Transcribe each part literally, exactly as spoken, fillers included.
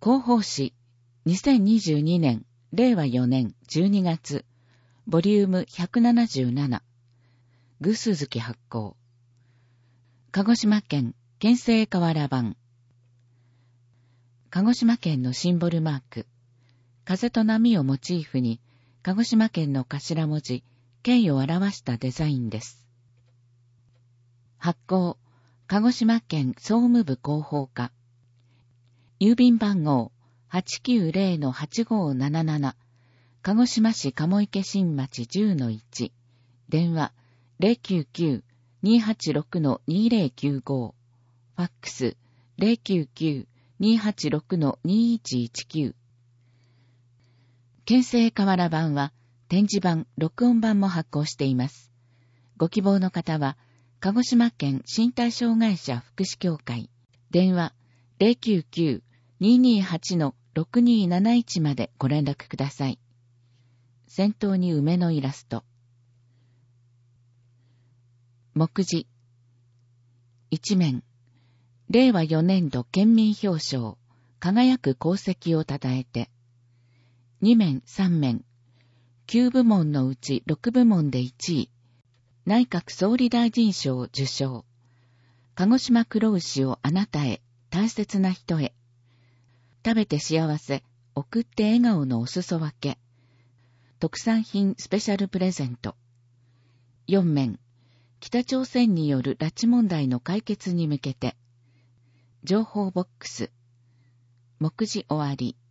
広報誌にせんにじゅうにねんれいわよねんじゅうにがつボリュームひゃくななじゅうななぐすずき発行。鹿児島県県政瓦版。鹿児島県のシンボルマーク、風と波をモチーフに鹿児島県の頭文字 ケー を表したデザインです。発行、鹿児島県総務部広報課。郵便番号 はちきゅうぜろのはちごーなななな、鹿児島市鴨池新町 じゅうのいち、電話 ゼロきゅうきゅう にーはちろく にーぜろきゅうご、ファックス ゼロきゅうきゅう にーはちろく にーいちいちきゅう。県政瓦版は展示版、録音版も発行しています。ご希望の方は、鹿児島県身体障害者福祉協会、電話 ゼロきゅうきゅう にーにーはち ろくにーなないち までご連絡ください。先頭に梅のイラスト。目次。一面。れいわよねんど県民表彰、輝く功績をたたえて。二面、三面。きゅうぶもんのうちろくぶもんでいちい。内閣総理大臣賞受賞。鹿児島黒牛をあなたへ、大切な人へ。食べて幸せ、送って笑顔のお裾分け。特産品スペシャルプレゼント。四面。北朝鮮による拉致問題の解決に向けて。情報ボックス。目次終わり。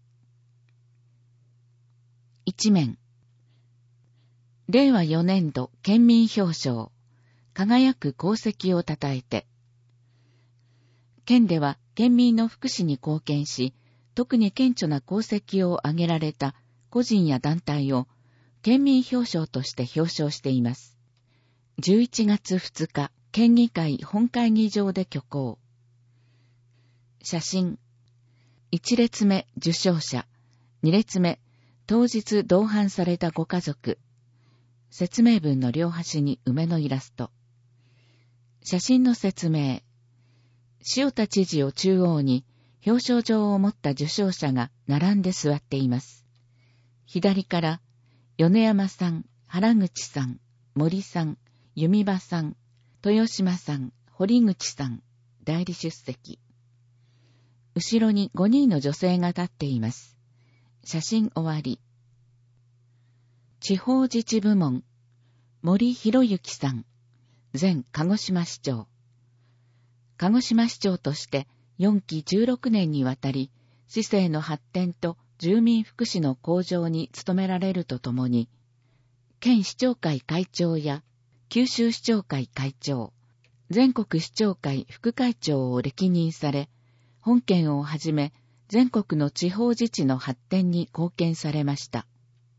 一面。れいわよねんど県民表彰、輝く功績をたたえて。県では県民の福祉に貢献し、特に顕著な功績を挙げられた個人や団体を県民表彰として表彰しています。じゅういちがつふつか、県議会本会議場で挙行。写真。一列目、受賞者。二列目、当日同伴されたご家族。説明文の両端に梅のイラスト。写真の説明。塩田知事を中央に表彰状を持った受賞者が並んで座っています。左から、米山さん、原口さん、森さん、弓場さん、豊島さん、堀口さん、代理出席。後ろにごにんの女性が立っています。写真終わり。地方自治部門、森博之さん、前鹿児島市長。鹿児島市長としてよんきじゅうろくねんにわたり、市政の発展と住民福祉の向上に努められるとともに、県市長会会長や九州市長会会長、全国市長会副会長を歴任され、本県をはじめ全国の地方自治の発展に貢献されました。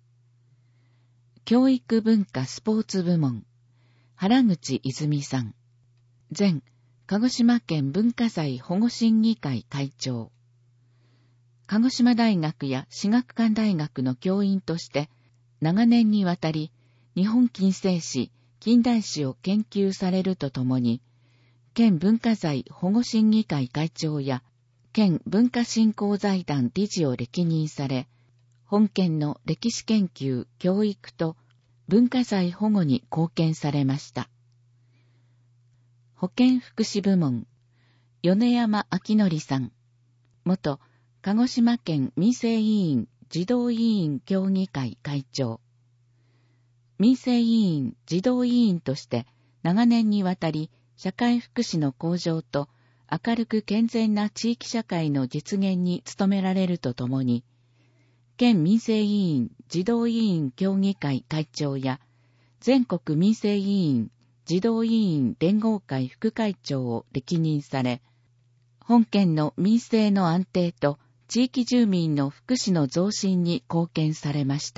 教育文化スポーツ部門、原口泉さん、前鹿児島県文化財保護審議会会長、鹿児島大学や至学館大学の教員として長年にわたり日本近世史、近代史を研究されるとともに、県文化財保護審議会会長や県文化振興財団理事を歴任され、本県の歴史研究、教育と文化財保護に貢献されました。保健福祉部門、米山明則さん、元鹿児島県民生委員児童委員協議会会長。民生委員児童委員として長年にわたり社会福祉の向上と明るく健全な地域社会の実現に努められるとともに、県民生委員児童委員協議会会長や全国民生委員児童委員連合会副会長を歴任され、本県の民生の安定と地域住民の福祉の増進に貢献されました。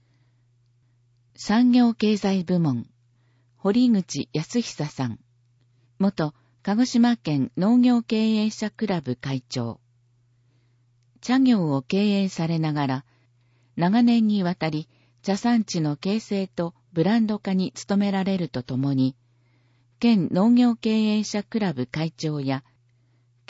産業経済部門、堀口康久さん、元鹿児島県農業経営者クラブ会長。茶業を経営されながら、長年にわたり茶産地の形成とブランド化に努められるとともに、県農業経営者クラブ会長や県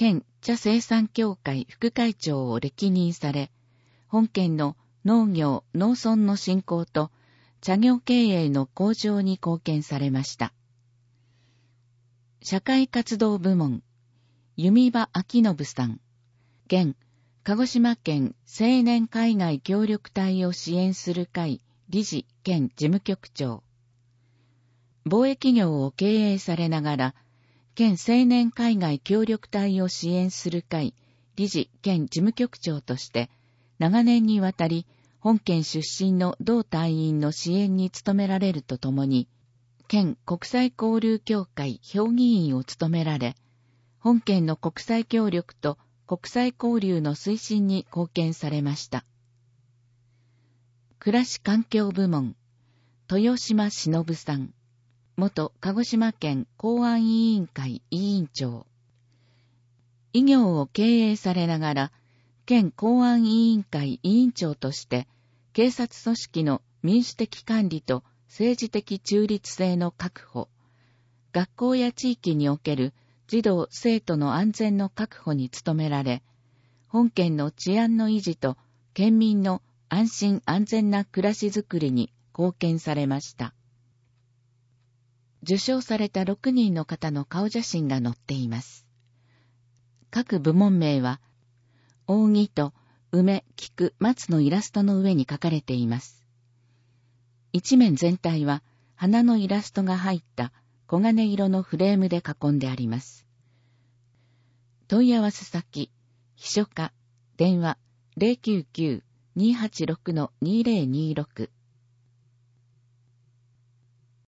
茶生産協会副会長を歴任され、本県の農業・農村の振興と茶業経営の向上に貢献されました。社会活動部門、弓場明信さん、現、鹿児島県青年海外協力隊を支援する会理事兼事務局長。貿易業を経営されながら、県青年海外協力隊を支援する会理事兼事務局長として、長年にわたり本県出身の同隊員の支援に努められるとともに、県国際交流協会評議員を務められ、本県の国際協力と国際交流の推進に貢献されました。暮らし環境部門、豊島忍さん、元鹿児島県公安委員会委員長。医業を経営されながら、県公安委員会委員長として、警察組織の民主的管理と政治的中立性の確保、学校や地域における児童・生徒の安全の確保に努められ、本県の治安の維持と県民の安心安全な暮らしづくりに貢献されました。受賞されたろくにんの方の顔写真が載っています。各部門名は、扇と梅、菊、松のイラストの上に書かれています。一面全体は花のイラストが入った黄金色のフレームで囲んであります。問い合わせ先、秘書課、電話 ゼロきゅうきゅう にーはちろく にーぜろにーろく